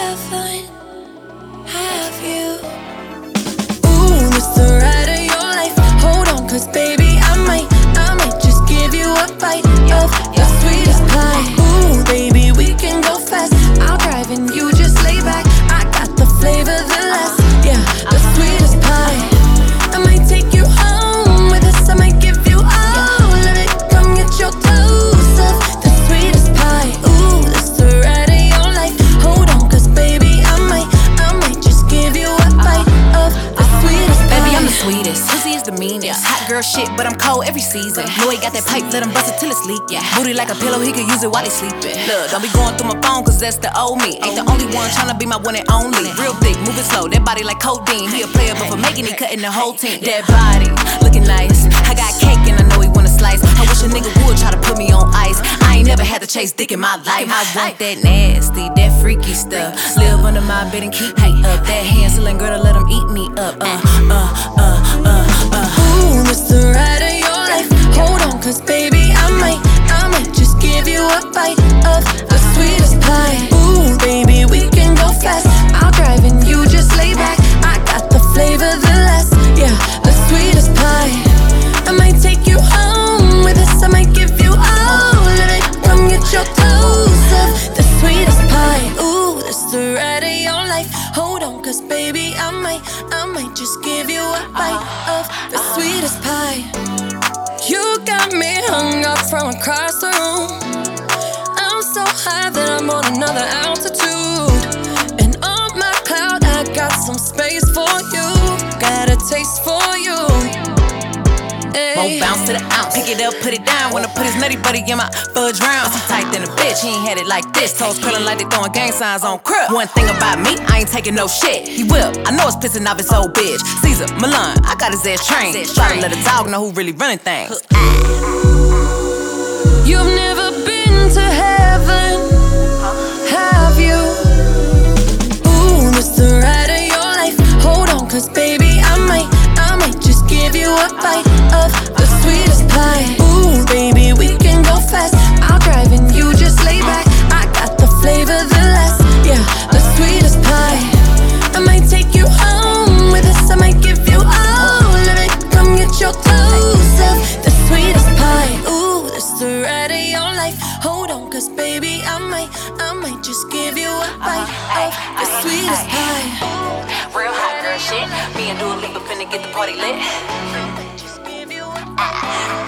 heaven have you? Ooh, this the ride of your life. Hold on, cause baby, I might just give you a bite of your sweetest pie. Ooh, baby, we can go fast. I'll drive and you just lay back. I got the flavor, the last, yeah, the sweetest pie. I might take you home with us. I might give you all of it. Come get your dose of the sweetest pie. Ooh, this the ride of your life. Hold on, cause baby, I might just give you a bite of the sweetest pie. Baby, I'm the sweetest. Pussy is the meanest. Hot girl shit, but I'm cold every season. Know he got that pipe, let him bust it till it's leaking. Booty like a pillow, he could use it while he sleeping. Look, don't be going through my phone, cause that's the old me. Ain't the only one tryna be my one and only. Real thick, moving slow, that body like codeine. He a player, but for making it, cutting the whole team. That body, looking nice. I got cake and I know he wanna slice. I wish a nigga would try to put me on ice. I ain't never had to chase dick in my life. I want that nasty, that freaky stuff. Live under my bed and keep me up. That hand-selling girl to let him eat me up. Ooh, this the ride of your life. Hold on, cause baby, I might just give you a bite of the sweetest pie. Ooh, baby, we can go fast. I'll drive and you just lay back. I got the flavor, the last, yeah, the sweetest pie. I might take you home with us. I might give you all of it. Come get your dose of the sweetest pie. Ooh, this the ride of your life. Hold on, cause baby, I might just give you a bite of the sweetest pie. You got me hung up from across the room. I'm so high that I'm on another altitude. And on my cloud, I got some space for you. Got a taste for you. Won't bounce to the ounce. Pick it up, put it down. Wanna put his nutty buddy in my fudge round. So tight than a bitch, he ain't had it like this. Toes curling like they throwing gang signs on crib. One thing about me, I ain't taking no shit. He will, I know it's pissing off his old bitch. Caesar, Milan, I got his ass trained. Try to let a dog know who really running things. You've never been to heaven, have you? Ooh, this the ride of your life. Hold on, cause baby, I might just give you a bite of the sweetest pie. Ooh, baby, we can go fast. I'll drive and you just lay back. I got the flavor, the last, yeah, the sweetest pie. I might take you home with us. I might give you all of it. Come get your dose of the sweetest pie. Ooh, this the ride of your life. Hold on, cause baby, I might just give you a bite of the sweetest pie. Real hot girl shit. Me and Dua Lipa finna get the party lit. Just give you a